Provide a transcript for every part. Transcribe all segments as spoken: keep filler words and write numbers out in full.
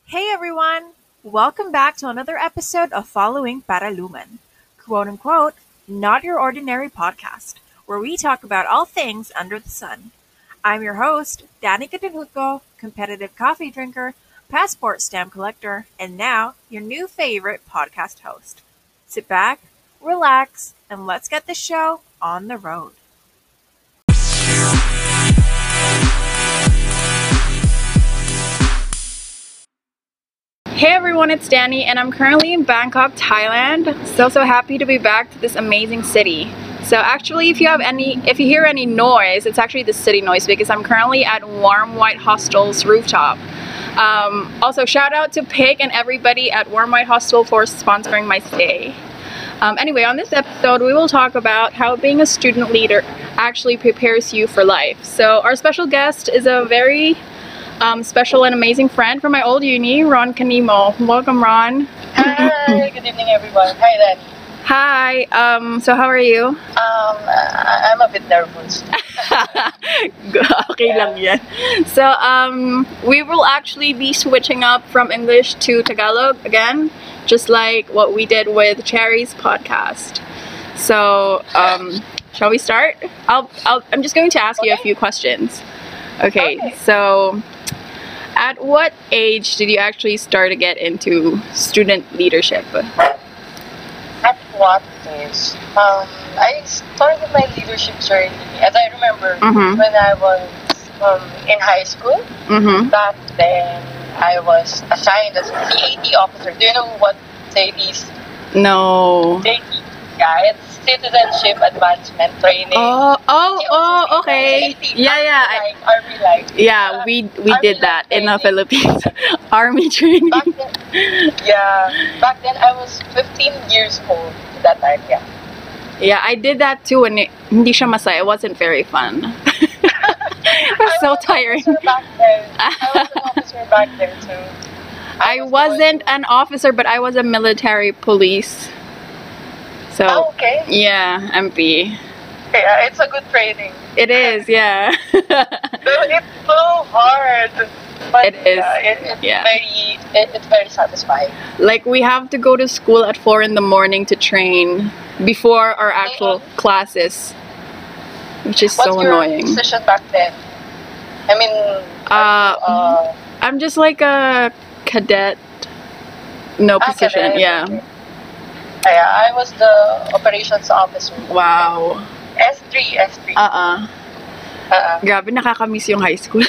Hey everyone! Welcome back to another episode of Following Paraluman, quote unquote, not your ordinary podcast, where we talk about all things under the sun. I'm your host, Danny Cadenutco, competitive coffee drinker, passport stamp collector, and now your new favorite podcast host. Sit back, relax, and let's get the show on the road. Hey everyone, it's Danny and I'm currently in Bangkok, Thailand. So so happy to be back to this amazing city. So actually if you have any if you hear any noise, it's actually the city noise because I'm currently at Warm White Hostel's rooftop. Um, also shout out to Pig and everybody at Warm White Hostel for sponsoring my stay. Um, anyway, on this episode we will talk about how being a student leader actually prepares you for life. So our special guest is a very Um, special and amazing friend from my old uni, Ron Canimo. Welcome, Ron. Hi, good evening everyone. Hi, Danny. Hi. Um, so how are you? Um, I- I'm a bit nervous. Okay lang yan. So um, we will actually be switching up from English to Tagalog again, just like what we did with Cherry's podcast. So um, shall we start? I'll, I'll, I'm just going to ask you a few questions. Okay, Okay. so at what age did you actually start to get into student leadership? At what age? Um, I started my leadership journey, as I remember, Mhm. when I was um, in high school. Mm-hmm. Back then, I was assigned as a C A T officer. Do you know what C A T is? No. C A T, yeah, it's Citizenship Advancement Training. Oh, oh, C O C, oh, okay. C A T, Yeah, yeah. I- Army Life, Army Life. Yeah, we we Army did that life in the training. Philippines. Army training. Back then, yeah, back then I was fifteen years old at that time, yeah. Yeah, I did that too, and it, hindi siya masaya. It wasn't very fun. It was so I was tiring. An officer back then. I was an officer back then too. I was the wasn't one an officer, but I was a military police. who- Oh, So okay. yeah, M P. Yeah, it's a good training. It is, yeah. Though it's so hard. But It is, Yeah, it, it's yeah. very, it, it's very satisfying. Like we have to go to school at four in the morning to train before our actual classes, which is What's so your annoying. position back then? I mean, Uh, are you, uh, I'm just like a cadet, no ah, position. cadet, Yeah. okay. Yeah, I was the operations officer. Wow. S three, S three. Uh-uh. Uh, Grabe, nakakamiss yung high school.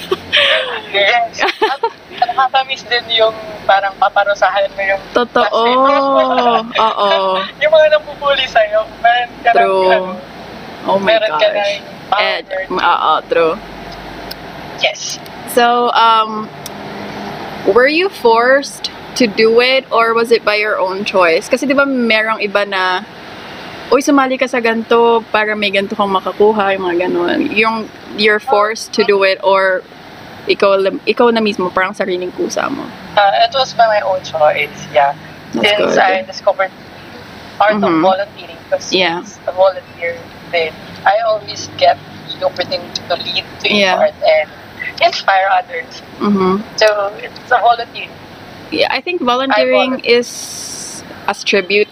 yes. At nakakamiss din yung parang paparusahan mo yung Totoo. classmate mo. Oo. Yung mga napupuli sa'yo. Meron ka ng, True. ano, Oh my meron ka gosh. ng Eh, power. oo, true. Yes. So, um, were you forced to do it or was it by your own choice? Kasi di ba merong iba na, uy, sumali ka sa ganito para may ganito kang makakuha, yung mga ganon. Yung you're forced to do it or ikaw, ikaw na mismo, parang sariling kusa mo. Uh, it was by my own choice, yeah. That's good. Since I discovered art Mhm. of volunteering, because Yeah. it's a volunteer thing, I always get the opportunity to lead, to Yeah. impart, and inspire others. Mm-hmm. So, it's a volunteer. Yeah, I think volunteering I is as tribute.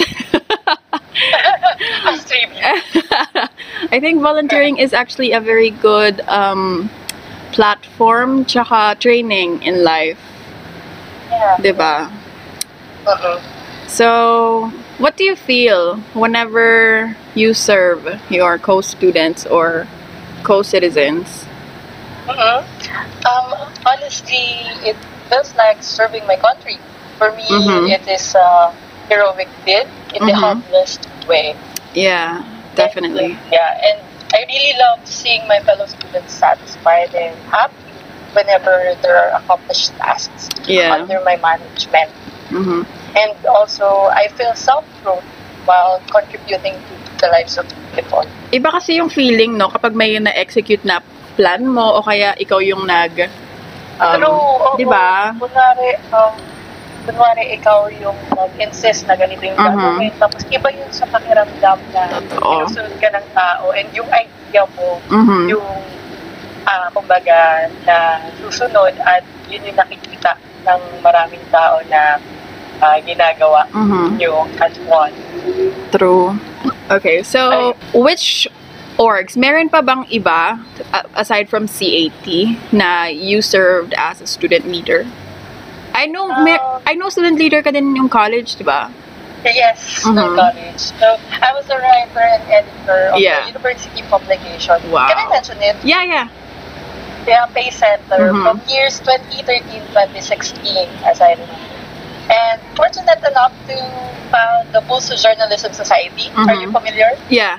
As tribute. I think volunteering is actually a very good um, platform tsaka training in life, Yeah. diba? Uh-huh. So, what do you feel whenever you serve your co-students or co-citizens? Uh-huh. Um, honestly, it feels like serving my country. For me, Mhm. it is a heroic deed in the Mhm. humblest way. Yeah, definitely. And, yeah, and I really love seeing my fellow students satisfied and happy whenever there are accomplished tasks Yeah. under my management. Mm-hmm. And also, I feel self-growth while contributing to the lives of people. Iba kasi yung feeling, no, kapag may na-execute na plan mo o kaya ikaw yung nag um, Pero, oo, di ba? kunwari, um, kunwari ikaw yung nag-insist na ganito yung Mhm. gagawin, tapos iba yun sa pakiramdam na Totoo. sinusunod ka ng tao and yung idea mo, Mhm. yung ah, kumbaga, na susunod at yun yung nakikita ng maraming tao na ah, ginagawa Mhm. yung at once. True. Okay, so which orgs, meron pa bang iba a- aside from C A T na you served as a student leader? I know mer- Um, I know student leader ka din yung college, 'di ba? Yes, Mhm. no college. So, I was a writer and editor of Yeah. the university publication. Wow. Can I mention it? Yeah, yeah. Yeah, Pay Center Mhm. from years twenty thirteen to twenty sixteen, as I remember. And fortunate enough to found the Pulso Journalism Society. Are you Mhm. familiar? Yeah.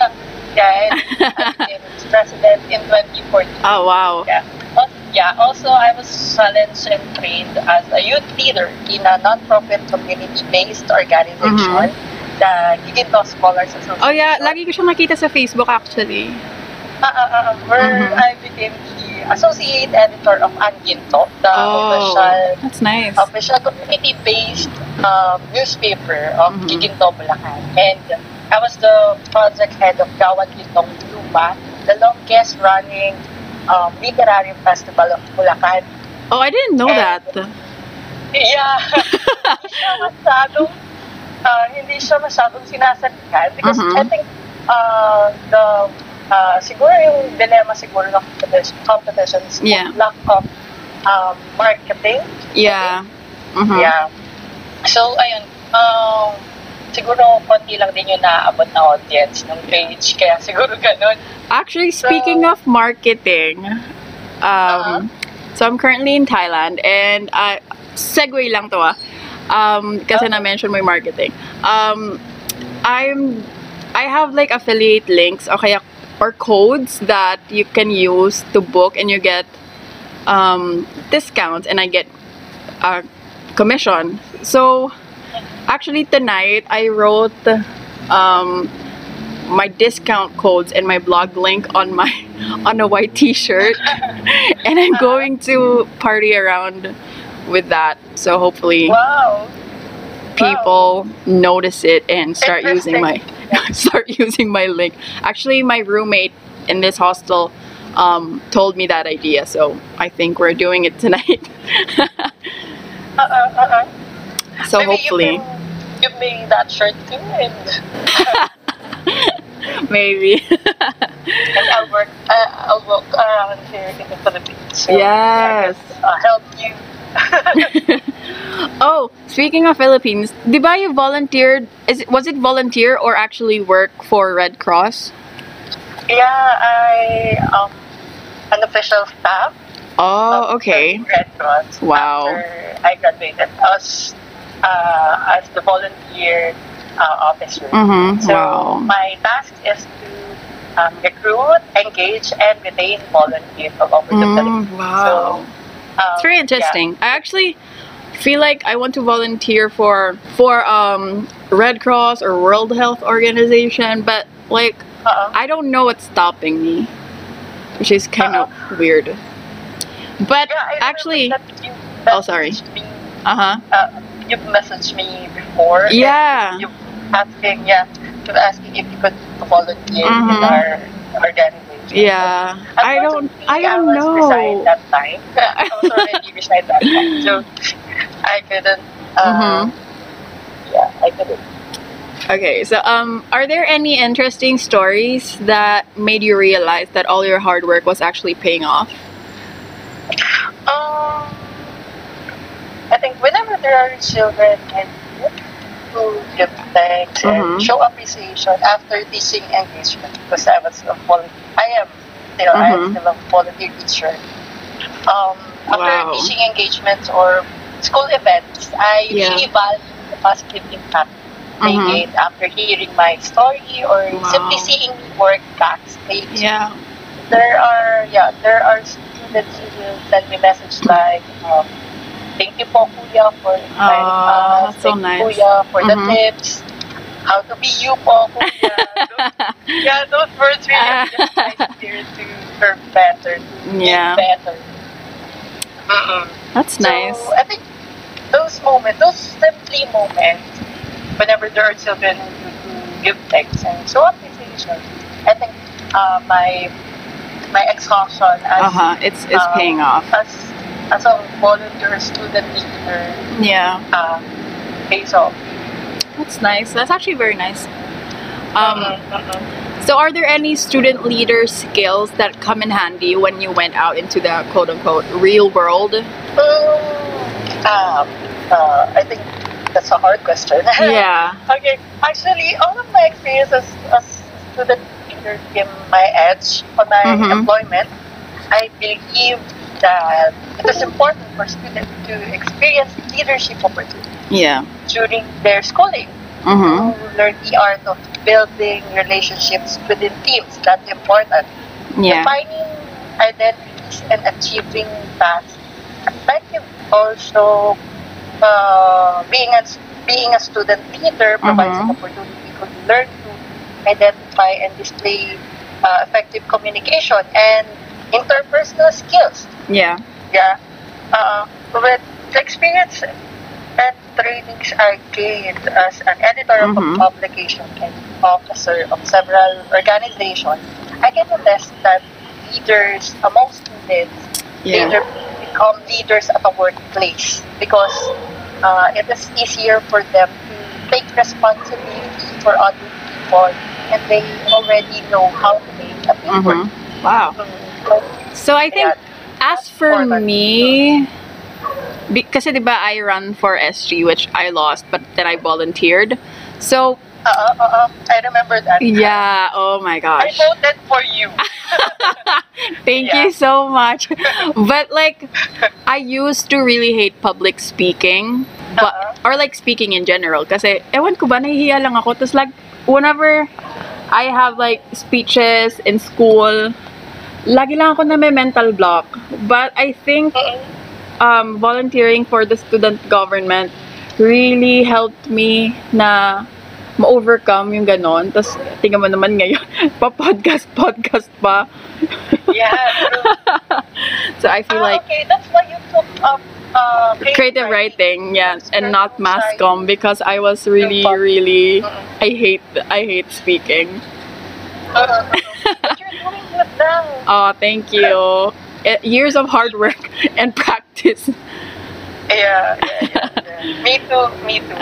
Yeah, and I became its president in twenty fourteen. Oh, wow. Yeah. Al- Yeah, also I was challenged and trained as a youth leader in a non-profit community-based organization, the Giginto Scholars Association. Oh, yeah. Lagi ko siya nakita sa Facebook actually. Uh, uh, uh, where Mhm. I became the associate editor of Anginto, the Oh, official that's nice. official community-based um, newspaper of Mhm. Giginto, Bulacan. And I was the project head of Gawad Gintong Lupa, the longest running um, literary festival of Bulacan. Oh, I didn't know And- that. Yeah. hindi siya masyadong, uh, hindi siya masyadong sinasalihan because Mhm. I think uh, the uh, siguro yung dilemma siguro ng competition, competition is Yeah. lack of um, marketing. Yeah. Mhm. Yeah. So, ayun. Um, siguro konti lang din yung naaabot na audience ng page. Kaya siguro ganun. Actually, speaking So- of marketing, um, so I'm currently in Thailand and I segue lang to ah. Um, kasi Okay. na-mention mo yung marketing. Um, I'm I have like affiliate links o kaya or codes that you can use to book and you get um, discounts and I get a commission. So actually tonight I wrote um, my discount codes and my blog link on my on a white t-shirt and I'm going to party around with that, so hopefully Wow. people notice it and start using my Interesting. start using my link. Actually, my roommate in this hostel um, told me that idea, so I think we're doing it tonight. Uh, uh, uh, uh. So Maybe hopefully, you can give me that shirt too, and, maybe. and I'll work. Uh, I'll walk around here in the Philippines. So Yes. I can, uh, help you. Oh, speaking of Philippines, di ba you volunteered? Is it, was it volunteer or actually work for Red Cross? Yeah, I um an official staff. Oh, of okay. the Red Cross. Wow. After I graduated, as uh, as the volunteer uh, officer. Mm-hmm. So Wow. my task is to um, recruit, engage, and retain volunteers all over the Mm, Philippines. wow. So, um, It's very interesting. I actually feel like I want to volunteer for for um Red Cross or World Health Organization, but like Yeah. Uh-uh. I don't know what's stopping me, which is kind of weird. But Yeah, I actually, remember that you Oh, sorry. messaged Me, uh huh. uh, you messaged me before. and Yeah. You asking, yeah, you were asking if you could volunteer in Mhm. our organization. Yeah. I don't. Unfortunately, I don't was resigned know. that time. I was already resigned that time, so I couldn't. Uh, Mhm. Yeah, I couldn't. Okay. So um, are there any interesting stories that made you realize that all your hard work was actually paying off? Um, I think whenever there are children and youth who give thanks Mhm. and show appreciation after teaching engagement, because I was a volunteer, I am still, I am Mhm. still a volunteer teacher. Um, after Wow. teaching engagements or school events, I Yeah. really value the positive impact they Mhm. made after hearing my story or Wow. simply seeing me work backstage. Yeah. There are, yeah, there are students who will send me message like, um, thank you po kuya for inspiring Ah, us. that's so Thank nice. you kuya for the Mhm. tips. How to be you po kuya. Those- yeah, those words really just my spirit to serve better, to Yeah. be better. Mm-mm. That's nice. So I think those moments, those simply moments, whenever there are children who who give thanks and show appreciation, I think uh, my my exhaustion as Uh-huh. It's it's uh, paying off. as as a volunteer student leader Yeah. uh, pays off. That's nice. That's actually very nice. Um, Mhm, mhm. so are there any student leader skills that come in handy when you went out into the quote unquote real world? Mm, um, uh, I think that's a hard question. Yeah. Okay, actually, all of my experiences as student leader gave my edge on my Mhm. employment. I believe that it is important for students to experience leadership opportunities Yeah. during their schooling. Mm-hmm. To learn the art of building relationships within teams. That's important. Yeah. Defining identities and achieving tasks effectively. Also, uh, being a being a student leader provides Mhm. an opportunity to learn to identify and display uh, effective communication and interpersonal skills. Yeah. Yeah, uh, with experience and trainings I gained as an editor of Mhm. a publication and officer of several organizations, I can attest that leaders among students Yeah. later become leaders at a workplace because uh, it is easier for them to take responsibility for other people and they already know how to make a teamwork. Mm-hmm. Wow. Mm, so, So I think yeah, as that's for important. me, because diba I ran for S G, which I lost, but then I volunteered. So Uh, uh, uh, I remember that. yeah, oh my I gosh. voted for you. Thank Yeah. you so much. But like I used to really hate public speaking, but Uh-huh. or like speaking in general kasi ewan ko ba nahihiya lang ako. Tapos like whenever I have like speeches in school, lagi lang ako na may mental block. But I think Mm-mm. um, volunteering for the student government really helped me na ma-overcome yung ganon. Tapos, tingnan mo naman ngayon, pa-podcast, podcast pa. Yeah, true. So, I feel Ah, like okay, that's why you took up uh, creative writing, yeah, and not mass Sorry. comm because I was really, Yung pop- really, Mm-mm. I hate, I hate speaking. Uh, uh, uh. But you're doing good now. Oh, thank you. Eh, years of hard work and practice. Yeah, yeah, yeah, yeah. Me too, me too.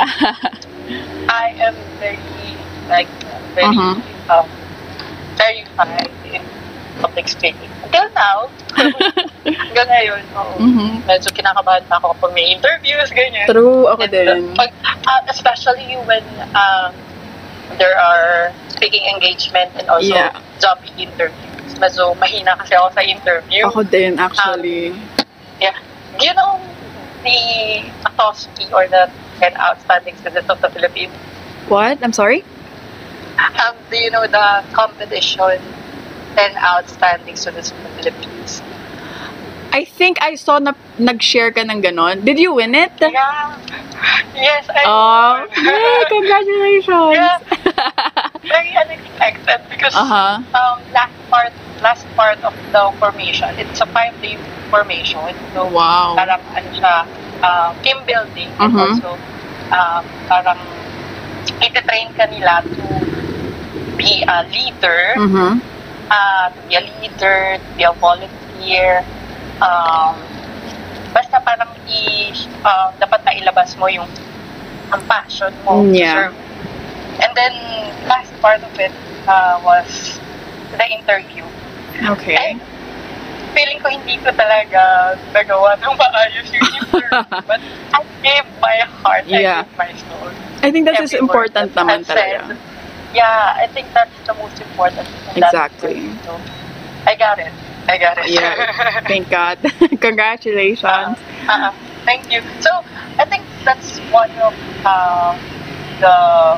I am very, like, very, Mhm. um, terrified in public speaking. Until now, hanggang ngayon, oo. Mhm. Medyo kinakabahan pa ako kapag may interviews, ganyan. True, ako And, uh, din. pag, uh, especially when um, there are speaking engagement and also Yeah. job interviews. Medyo mahina kasi ako sa interview. Ako din, actually. Yeah. Do you know the A T O S P or the ten Outstanding Students of the Philippines? What? I'm sorry? Um, do you know the competition ten Outstanding Students of the Philippines? I think I saw na nag-share ka ng ganon. Did you win it? Yeah. Yes, I Oh, won. yay! Congratulations! Yeah. Very unexpected because Uh-huh. um, last part last part of the formation, it's a five-day formation. So, Wow. parang ano siya, uh, team building. And Mhm. also, um, parang ititrain ka nila to be a leader, Mm-hmm. uh, to be a leader, to be a volunteer. Um, basta parang i, uh, dapat na ilabas mo yung ang passion mo to Yeah. serve. And then, last part of it uh, was the interview. Okay. And feeling ko hindi ko talaga nagawa ng maayos yung interview. But I gave my heart, Yeah. I gave my soul. I think that is Every word important that naman I've said. talaga. Yeah, I think that's the most important. in that Exactly. interview. So, I got it. I got it. Yeah. Thank God. Congratulations. Uh, thank you. So, I think that's one of uh, the,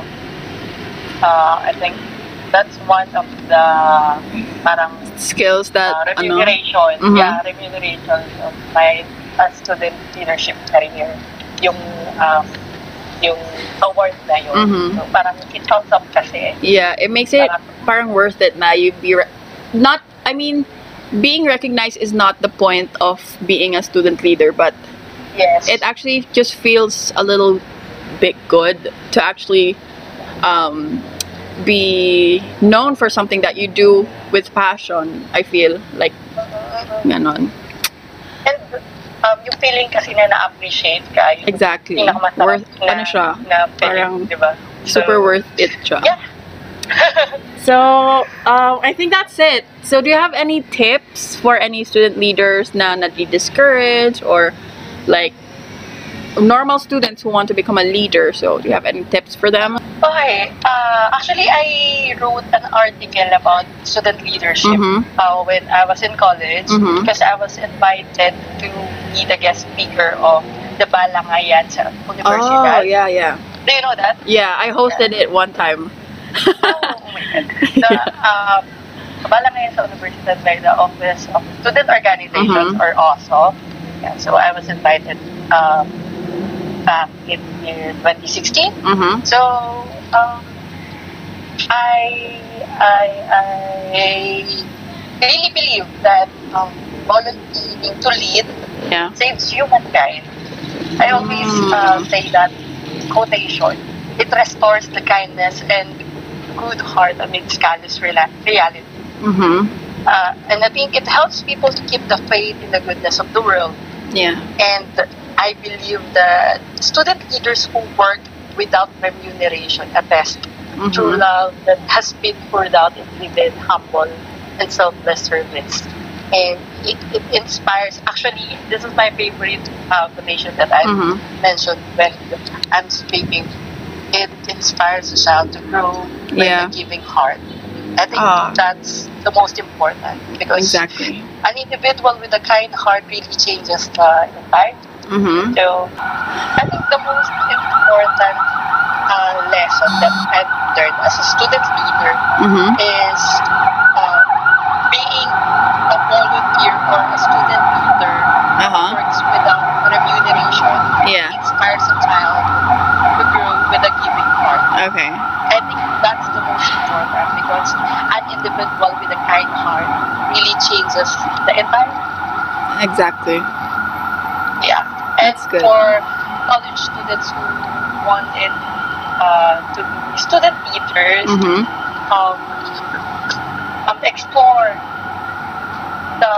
uh, I think that's one of the parang Skills that, uh, ano, remuneration. Mhm. Yeah, remuneration of my uh, student leadership career. Yung, um, yung award na yun. Mhm. So, parang it comes up kasi. yeah, it makes it Parang, parang worth it na you be, re- not, I mean, being recognized is not the point of being a student leader, but yes. it actually just feels a little bit good to actually um, be known for something that you do with passion. I feel like ganon. And um, yung feeling kasi na na-appreciate ka, yung Exactly. pinakamasarap Worth, na, ano siya, na parang feeling, diba? super worth it siya. Yeah. So, um, I think that's it. So, do you have any tips for any student leaders na nadi-discourage or like normal students who want to become a leader? So, do you have any tips for them? Okay. Uh, actually, I wrote an article about student leadership Mhm. uh, when I was in college Mhm. because I was invited to be the guest speaker of the Balangayan sa Oh, Universidad. yeah, yeah. Do you know that? Yeah, I hosted it one time. Oh my God. The um, Balangayan sa Universidad by the Office of Student Organizations, Mhm. or O S O. Yeah, so I was invited um, back in year twenty sixteen. Mm-hmm. So um, I, I I really believe that um, volunteering to lead Yeah. saves humankind. I always Mm. uh, say that quotation. It restores the kindness and good heart amidst callous rela- reality. Mm-hmm. Uh, and I think it helps people to keep the faith in the goodness of the world. Yeah. And I believe that student leaders who work without remuneration attest Mhm. true love that has been poured out in hidden, humble, and selfless service. And it, it inspires, actually, this is my favorite uh, quotation that I Mhm. mentioned when I'm speaking. It inspires a child to grow with Yeah. a giving heart. I think Ah. that's the most important because Exactly. an individual with a kind heart really changes the entire. Mm-hmm. So I think the most important uh, lesson that I've learned as a student leader Mm-hmm. is uh, being a volunteer or a student leader who Uh-huh. works without remuneration Yeah. inspires a child to grow with a giving heart. Okay. I think that's the most important because an individual with a kind heart really changes the environment. Exactly. Yeah. And That's good. for college students who wanted uh, to be student leaders, Mm-hmm. um, um, explore the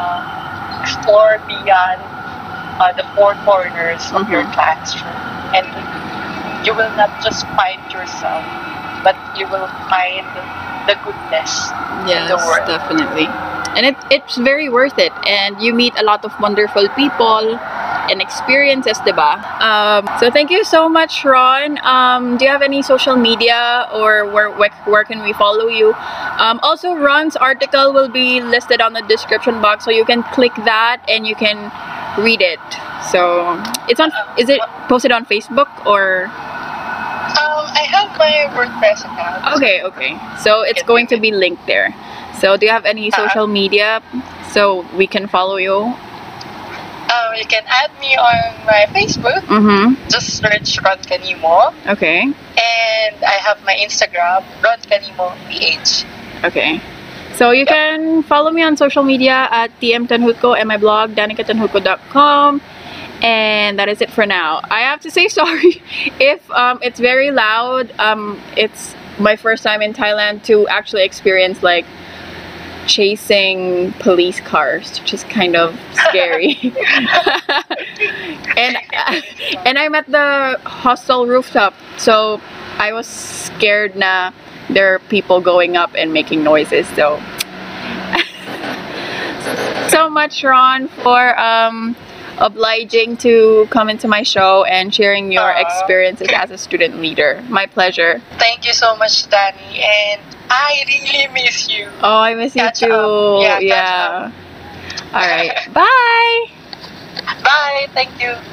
explore beyond uh, the four corners of your Mhm. classroom, and you will not just find yourself, but you will find the goodness Yes, in the world. definitely. And it, it's very worth it. And you meet a lot of wonderful people and experiences, diba? Um, so thank you so much, Ron. Um, do you have any social media or where, where, where can we follow you? Um, also, Ron's article will be listed on the description box, so you can click that and you can read it. So it's on, is it posted on Facebook or? Um, I have my WordPress account. Okay, okay. So it's going to be linked there. So do you have any social media so we can follow you? Um, you can add me on my Facebook. Mm-hmm. Just search Ron Canimo. Okay. And I have my Instagram, Ron Canimo P H. Okay. So you can follow me on social media at T M Tanhutko and my blog, danica tanhutko dot com. And that is it for now. I have to say sorry if um, it's very loud. Um, it's my first time in Thailand to actually experience like chasing police cars, which is kind of scary. and and I'm at the hostel rooftop, so I was scared na there are people going up and making noises. So so much, Ron, for um, obliging to come into my show and sharing your Aww. experiences as a student leader. My pleasure. Thank you so much, Danny, and I really miss you. Oh, I miss you Catch too. up. Yeah, catch Yeah. All right. Bye. Bye. Thank you.